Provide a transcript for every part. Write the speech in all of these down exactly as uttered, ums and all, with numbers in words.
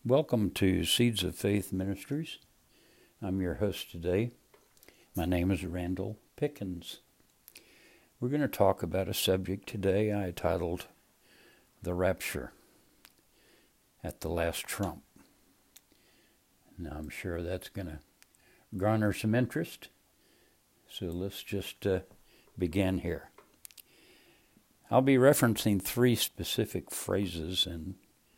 Welcome to Seeds of Faith Ministries. I'm your host today. My name is Randall Pickens. We're going to talk about a subject today I titled The Rapture at the Last Trump. Now I'm sure that's going to garner some interest, so let's just uh, begin here. I'll be referencing three specific phrases, and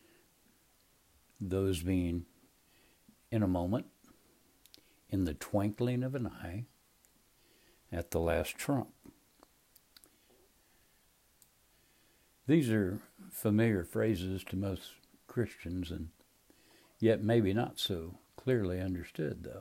those being in a moment, in the twinkling of an eye, at the last trump. These are familiar phrases to most Christians, and yet maybe not so clearly understood, though.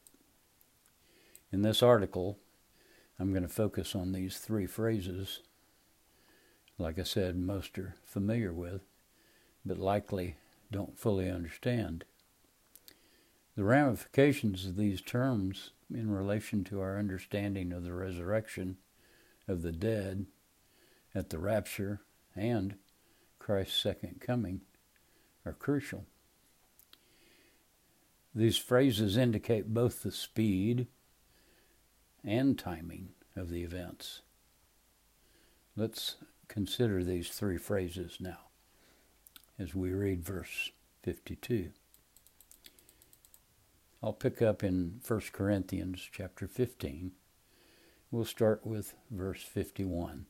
In this article, I'm going to focus on these three phrases. Like I said, most are familiar with, but likely don't fully understand. The ramifications of these terms in relation to our understanding of the resurrection of the dead at the rapture and Christ's second coming are crucial. These phrases indicate both the speed and timing of the events. Let's consider these three phrases now as we read verse fifty-two. I'll pick up in First Corinthians chapter fifteen. We'll start with verse fifty-one.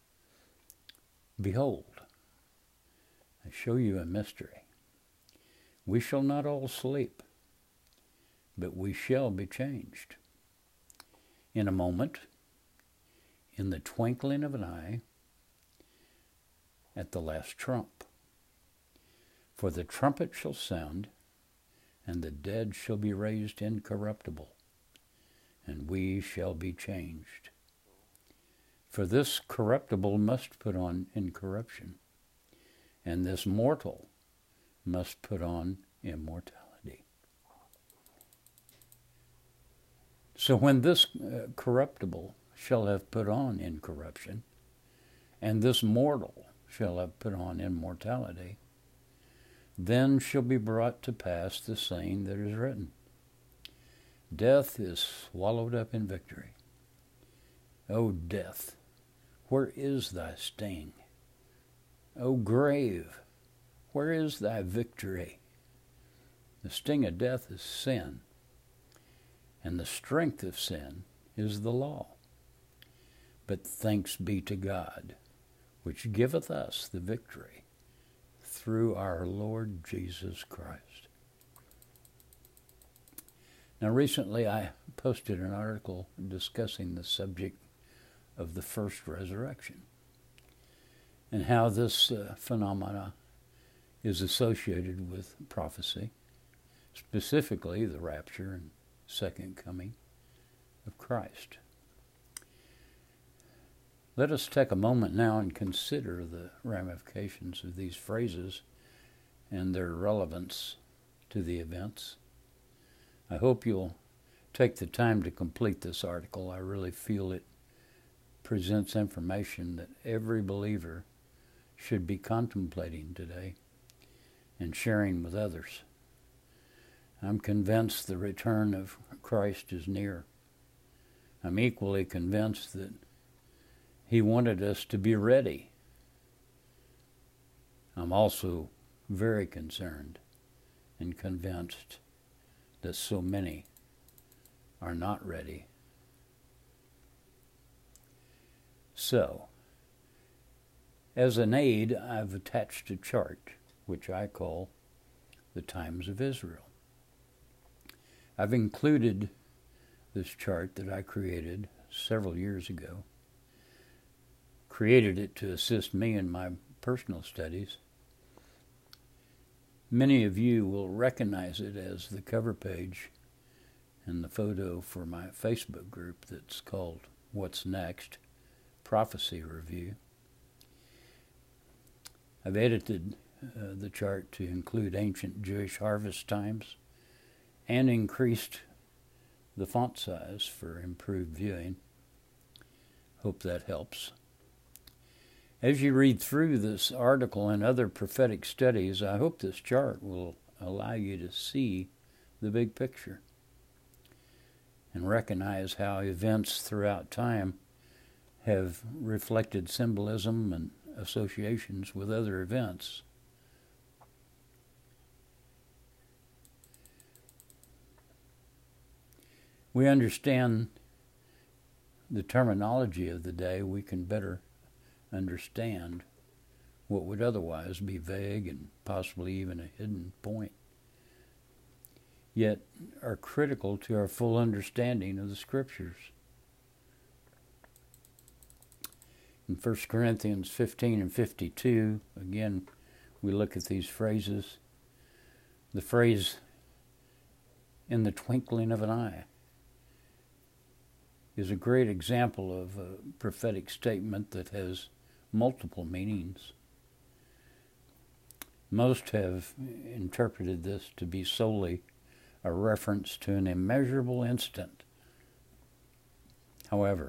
Behold, I show you a mystery. We shall not all sleep, but we shall be changed. In a moment, in the twinkling of an eye, at the last trump. For the trumpet shall sound, and the dead shall be raised incorruptible, and we shall be changed. For this corruptible must put on incorruption, and this mortal must put on immortality. So when this uh, corruptible shall have put on incorruption, and this mortal shall have put on immortality, then shall be brought to pass the saying that is written, Death is swallowed up in victory. O death, where is thy sting? O grave, where is thy victory? The sting of death is sin, and the strength of sin is the law. But thanks be to God, which giveth us the victory through our Lord Jesus Christ. Now, recently I posted an article discussing the subject of the first resurrection and how this uh, phenomena is associated with prophecy, specifically the rapture and second coming of Christ. Let us take a moment now and consider the ramifications of these phrases and their relevance to the events. I hope you'll take the time to complete this article. I really feel it presents information that every believer should be contemplating today and sharing with others. I'm convinced the return of Christ is near. I'm equally convinced that He wanted us to be ready. I'm also very concerned and convinced that so many are not ready. So, as an aid, I've attached a chart, which I call the Times of Israel. I've included this chart that I created several years ago. Created it to assist me in my personal studies. Many of you will recognize it as the cover page and the photo for my Facebook group that's called What's Next? Prophecy Review. I've edited uh, the chart to include ancient Jewish harvest times and increased the font size for improved viewing. Hope that helps. As you read through this article and other prophetic studies, I hope this chart will allow you to see the big picture and recognize how events throughout time have reflected symbolism and associations with other events. We understand the terminology of the day, we can better understand what would otherwise be vague and possibly even a hidden point, yet are critical to our full understanding of the Scriptures. In First Corinthians fifteen and fifty-two, again, we look at these phrases. The phrase, "in the twinkling of an eye," is a great example of a prophetic statement that has multiple meanings. Most have interpreted this to be solely a reference to an immeasurable instant. However,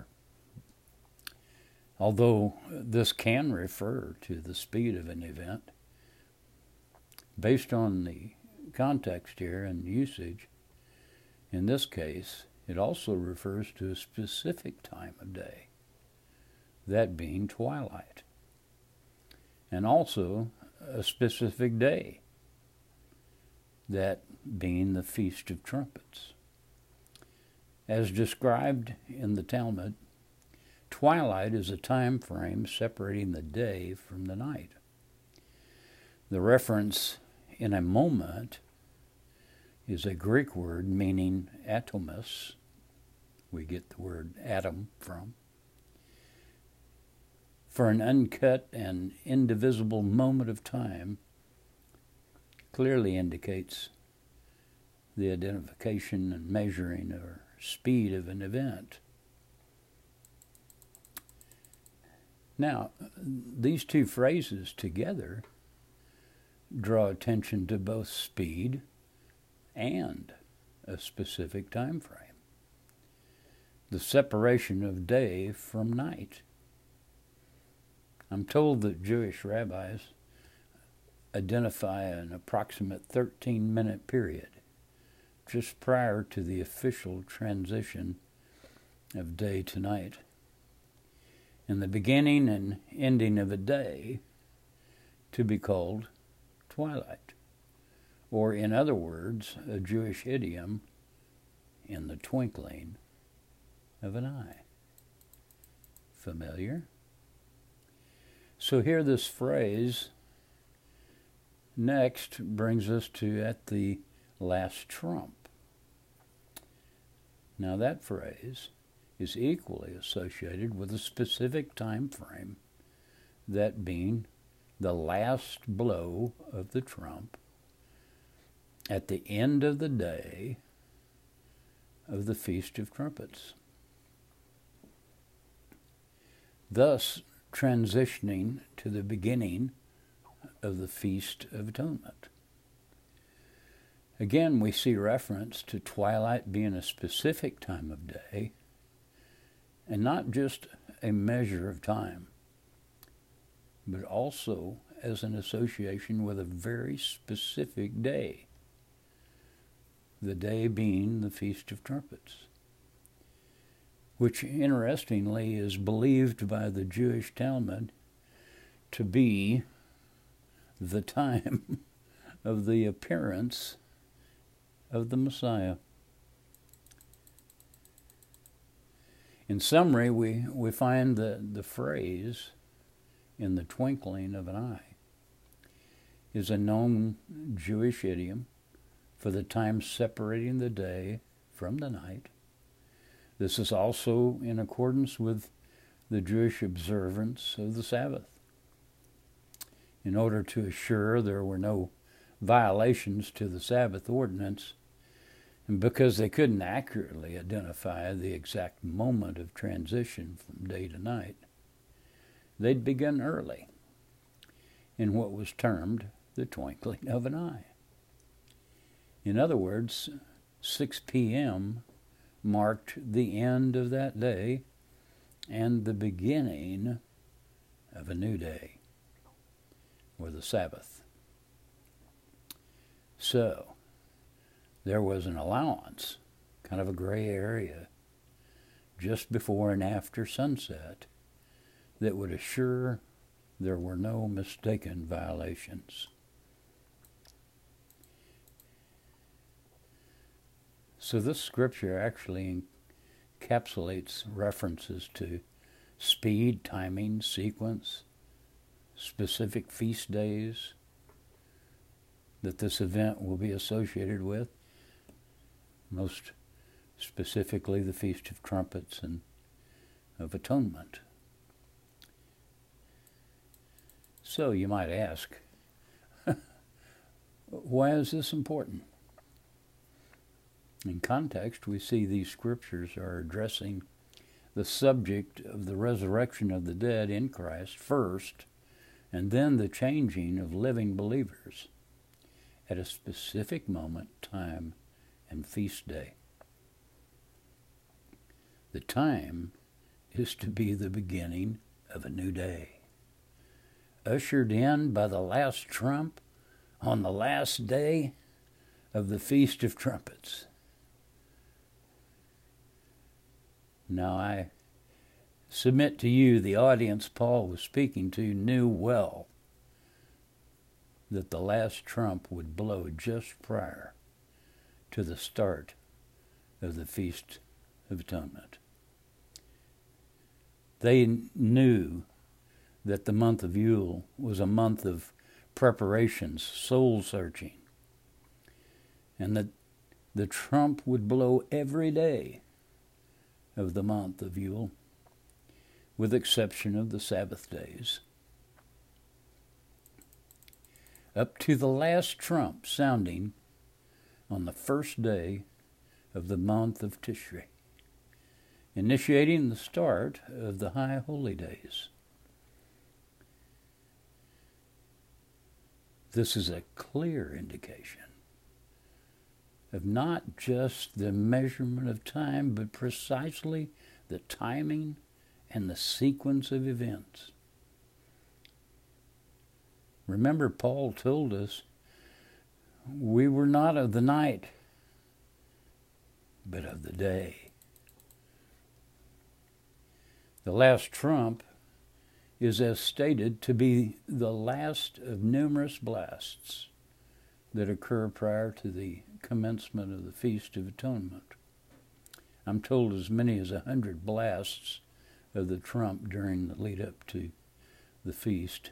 although this can refer to the speed of an event, based on the context here and usage, in this case, it also refers to a specific time of day, that being twilight, and also a specific day, that being the Feast of Trumpets. As described in the Talmud, twilight is a time frame separating the day from the night. The reference "in a moment" is a Greek word meaning atomos. We get the word atom from. For an uncut and indivisible moment of time, clearly indicates the identification and measuring or speed of an event. Now, these two phrases together draw attention to both speed and a specific time frame. The separation of day from night. I'm told that Jewish rabbis identify an approximate thirteen-minute period just prior to the official transition of day to night, in the beginning and ending of a day to be called twilight, or in other words, a Jewish idiom, "in the twinkling of an eye." Familiar? So here this phrase next brings us to "at the last trump." Now that phrase is equally associated with a specific time frame, that being the last blow of the trump at the end of the day of the Feast of Trumpets, thus transitioning to the beginning of the Feast of Atonement. Again, we see reference to twilight being a specific time of day and not just a measure of time, but also as an association with a very specific day, the day being the Feast of Trumpets, which interestingly is believed by the Jewish Talmud to be the time of the appearance of the Messiah. In summary, we, we find that the phrase "in the twinkling of an eye" is a known Jewish idiom for the time separating the day from the night. This is also in accordance with the Jewish observance of the Sabbath. In order to assure there were no violations to the Sabbath ordinance, and because they couldn't accurately identify the exact moment of transition from day to night, they'd begun early in what was termed the twinkling of an eye. In other words, six p.m. marked the end of that day and the beginning of a new day, or the Sabbath. So there was an allowance, kind of a gray area, just before and after sunset that would assure there were no mistaken violations. So this scripture actually encapsulates references to speed, timing, sequence, specific feast days that this event will be associated with, most specifically the Feast of Trumpets and of Atonement. So you might ask, why is this important? In context, we see these scriptures are addressing the subject of the resurrection of the dead in Christ first, and then the changing of living believers at a specific moment, time, and feast day. The time is to be the beginning of a new day, ushered in by the last trump on the last day of the Feast of Trumpets. Now I submit to you the audience Paul was speaking to knew well that the last trump would blow just prior to the start of the Feast of Atonement. They knew that the month of Yule was a month of preparations, soul searching, and that the trump would blow every day of the month of Yule, with exception of the Sabbath days, up to the last trump sounding on the first day of the month of Tishri, initiating the start of the high holy days. This is a clear indication of not just the measurement of time, but precisely the timing and the sequence of events. Remember, Paul told us we were not of the night, but of the day. The last trump is, as stated, to be the last of numerous blasts that occur prior to the commencement of the Feast of Atonement. I'm told as many as a hundred blasts of the trump during the lead up to the feast.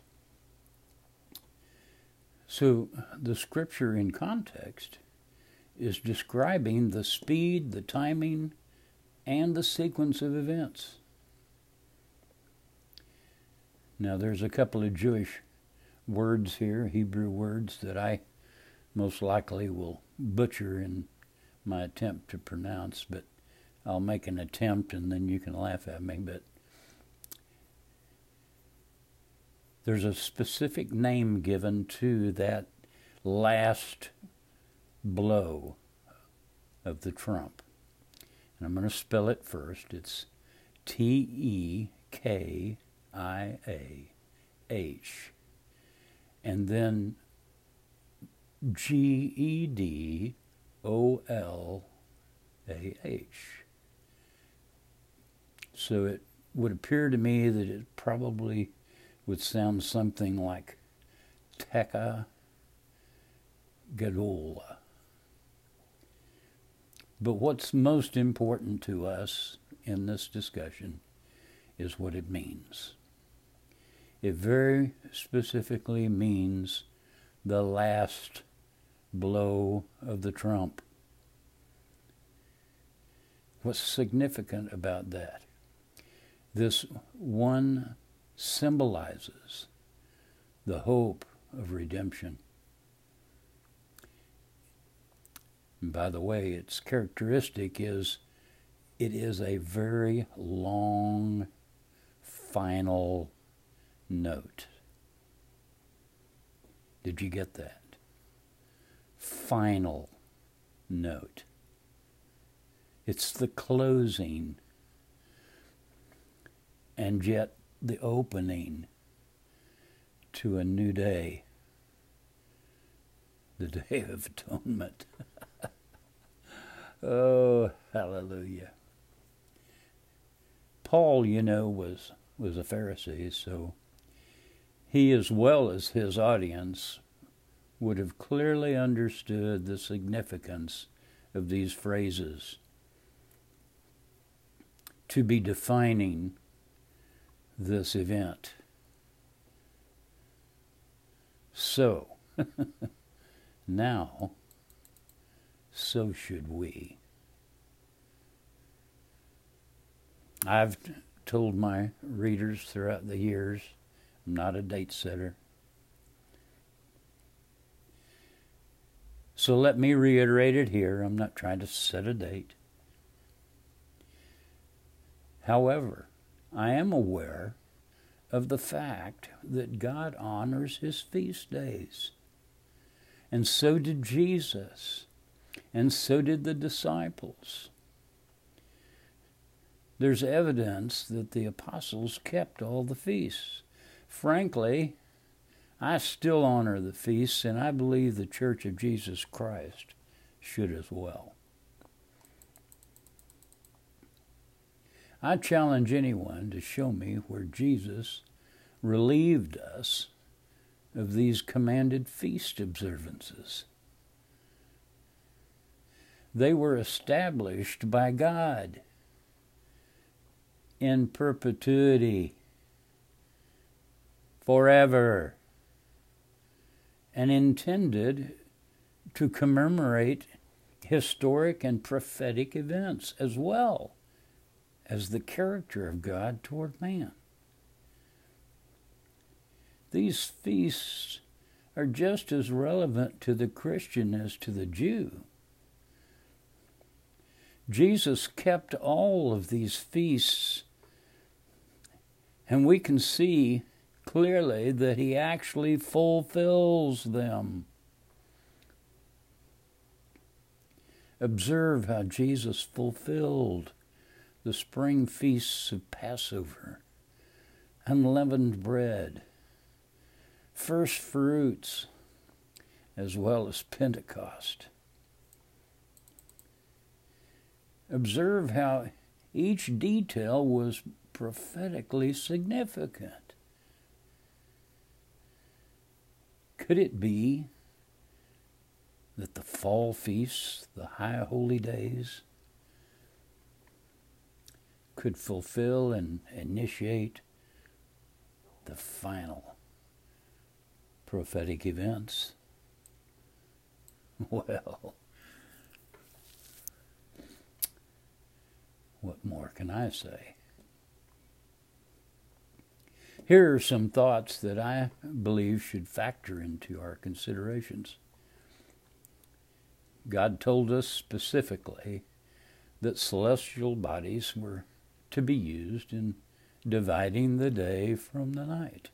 So the scripture in context is describing the speed, the timing, and the sequence of events. Now there's a couple of Jewish words here, Hebrew words, that I most likely will butcher in my attempt to pronounce, but I'll make an attempt and then you can laugh at me. But there's a specific name given to that last blow of the trump. And I'm going to spell it first. It's T E K I A H. And then G E D O L A H. So it would appear to me that it probably would sound something like Tekah Gadola. But what's most important to us in this discussion is what it means. It very specifically means the last blow of the trump. What's significant about that? This one symbolizes the hope of redemption. And by the way, its characteristic is it is a very long final note. Did you get that? Final note. It's the closing and yet the opening to a new day, the Day of Atonement. Oh, hallelujah. Paul, you know, was, was a Pharisee, so he, as well as his audience, would have clearly understood the significance of these phrases to be defining this event. So, now, so should we. I've told my readers throughout the years, I'm not a date setter. So let me reiterate it here. I'm not trying to set a date. However, I am aware of the fact that God honors his feast days. And so did Jesus. And so did the disciples. There's evidence that the apostles kept all the feasts. Frankly, I still honor the feasts, and I believe the Church of Jesus Christ should as well. I challenge anyone to show me where Jesus relieved us of these commanded feast observances. They were established by God in perpetuity, forever, and intended to commemorate historic and prophetic events as well as the character of God toward man. These feasts are just as relevant to the Christian as to the Jew. Jesus kept all of these feasts, and we can see clearly that he actually fulfills them. Observe how Jesus fulfilled the spring feasts of Passover, unleavened bread, first fruits, as well as Pentecost. Observe how each detail was prophetically significant. Could it be that the fall feasts, the high holy days, could fulfill and initiate the final prophetic events? Well, what more can I say? Here are some thoughts that I believe should factor into our considerations. God told us specifically that celestial bodies were to be used in dividing the day from the night,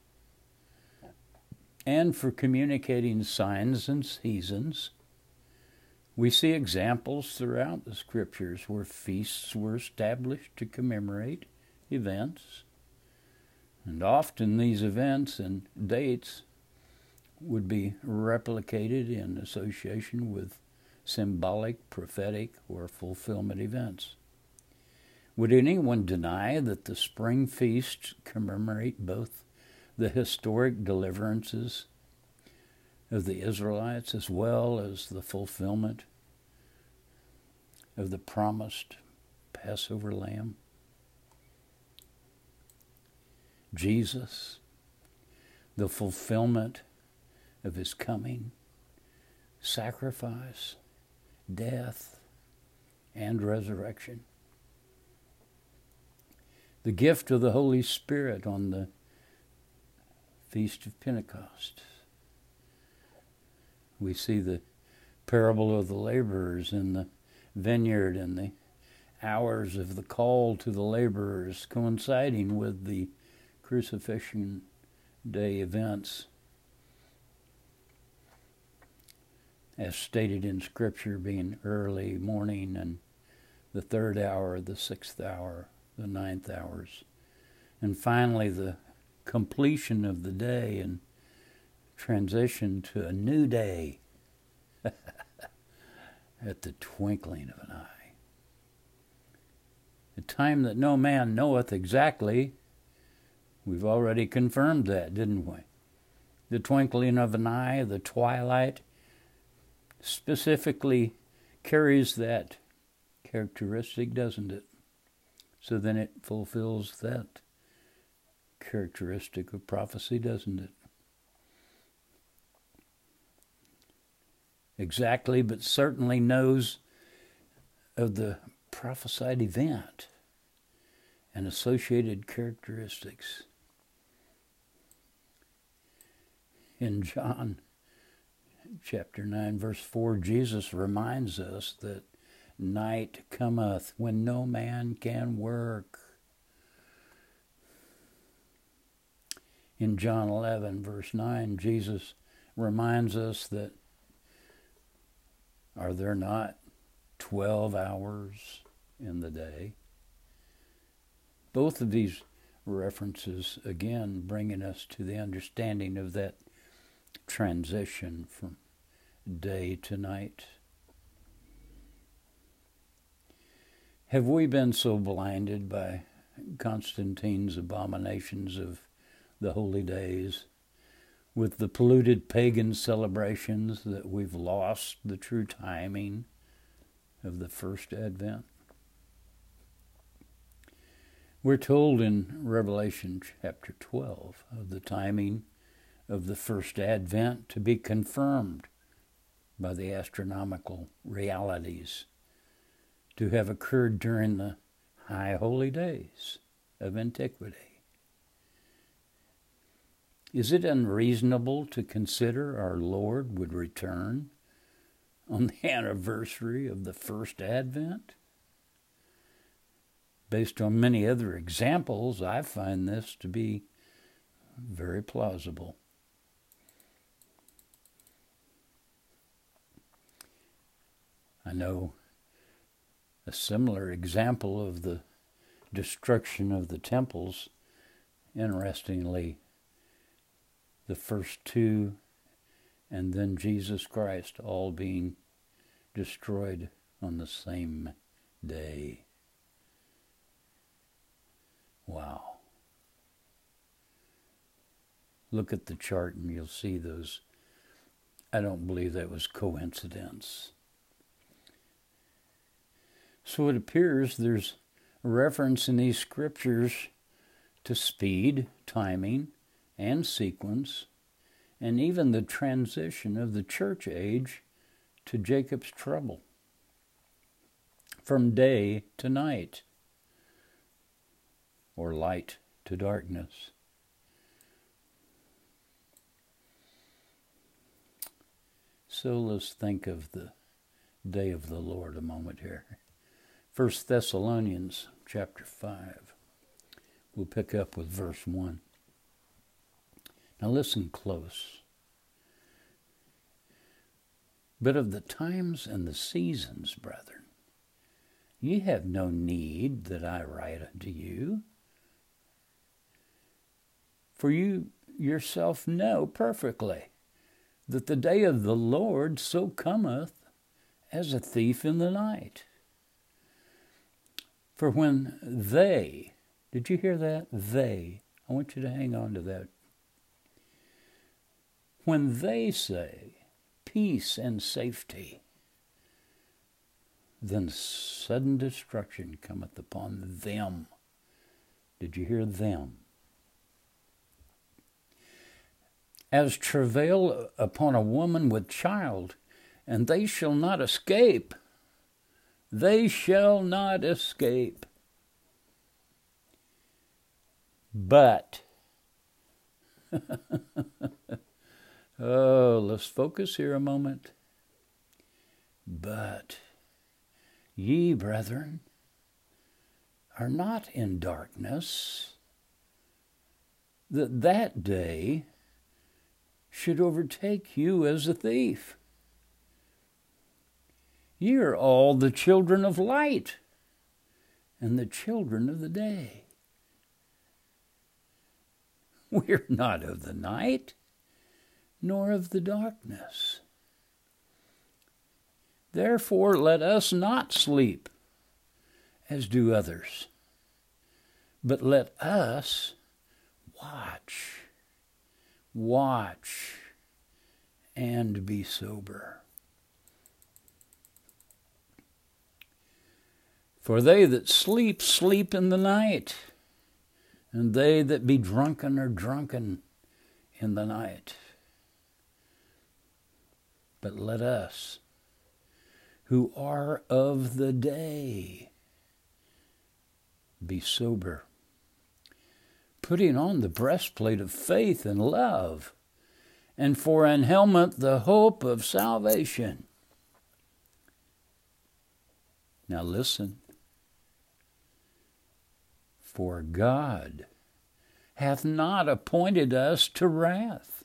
and for communicating signs and seasons. We see examples throughout the Scriptures where feasts were established to commemorate events, and often these events and dates would be replicated in association with symbolic, prophetic, or fulfillment events. Would anyone deny that the spring feasts commemorate both the historic deliverances of the Israelites as well as the fulfillment of the promised Passover lamb? Jesus, the fulfillment of his coming, sacrifice, death, and resurrection. The gift of the Holy Spirit on the Feast of Pentecost. We see the parable of the laborers in the vineyard and the hours of the call to the laborers coinciding with the crucifixion day events, as stated in Scripture, being early morning and the third hour, the sixth hour, the ninth hours, and finally the completion of the day and transition to a new day at the twinkling of an eye. The time that no man knoweth exactly, we've already confirmed that, didn't we? The twinkling of an eye, the twilight, specifically carries that characteristic, doesn't it? So then it fulfills that characteristic of prophecy, doesn't it? Exactly, but certainly knows of the prophesied event and associated characteristics. In John chapter nine, verse four, Jesus reminds us that night cometh when no man can work. In John eleven, verse nine, Jesus reminds us that are there not twelve hours in the day? Both of these references, again, bringing us to the understanding of that transition from day to night. Have we been so blinded by Constantine's abominations of the holy days, with the polluted pagan celebrations, that we've lost the true timing of the first advent? We're told in Revelation chapter twelve of the timing of the first advent to be confirmed by the astronomical realities, to have occurred during the high holy days of antiquity. Is it unreasonable to consider our Lord would return on the anniversary of the first advent? Based on many other examples, I find this to be very plausible. I know a similar example of the destruction of the temples. Interestingly, the first two and then Jesus Christ all being destroyed on the same day. Wow. Look at the chart and you'll see those. I don't believe that was coincidence. So it appears there's a reference in these scriptures to speed, timing, and sequence, and even the transition of the church age to Jacob's trouble, from day to night, or light to darkness. So let's think of the day of the Lord a moment here. First Thessalonians chapter five. We'll pick up with verse one. Now listen close. But of the times and the seasons, brethren, ye have no need that I write unto you, for you yourself know perfectly that the day of the Lord so cometh as a thief in the night. For when they, did you hear that? They, I want you to hang on to that. When they say peace and safety, then sudden destruction cometh upon them. Did you hear them? As travail upon a woman with child, and they shall not escape. They shall not escape. But, oh, let's focus here a moment. But ye, brethren, are not in darkness, that that day should overtake you as a thief. Ye are all the children of light and the children of the day. We're not of the night, nor of the darkness. Therefore let us not sleep, as do others, but let us watch, watch, and be sober. For they that sleep, sleep in the night, and they that be drunken are drunken in the night. But let us, who are of the day, be sober, putting on the breastplate of faith and love, and for an helmet the hope of salvation. Now listen. For God hath not appointed us to wrath.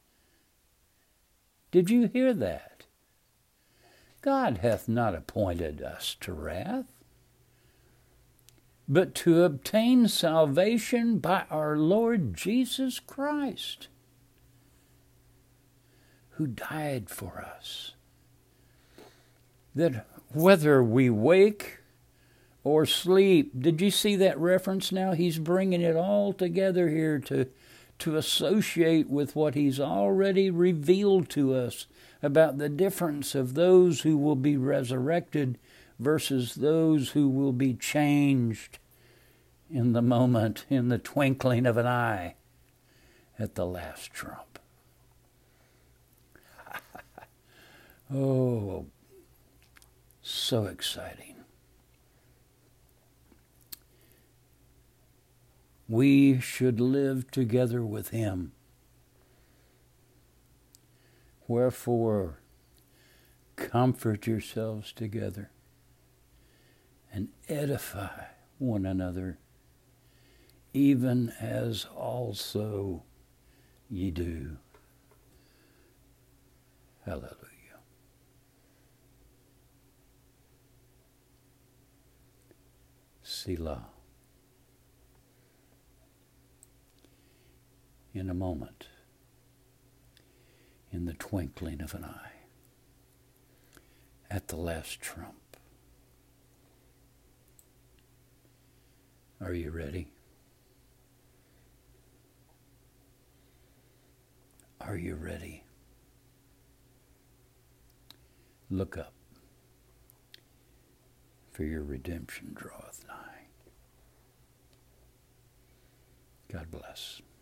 Did you hear that? God hath not appointed us to wrath, but to obtain salvation by our Lord Jesus Christ, who died for us, that whether we wake or sleep. Did you see that reference now? He's bringing it all together here to, to associate with what he's already revealed to us about the difference of those who will be resurrected versus those who will be changed in the moment, in the twinkling of an eye, at the last trump. Oh, so exciting. We should live together with him. Wherefore, comfort yourselves together and edify one another, even as also ye do. Hallelujah. Selah. In a moment, in the twinkling of an eye, at the last trump. Are you ready? Are you ready? Look up, for your redemption draweth nigh. God bless.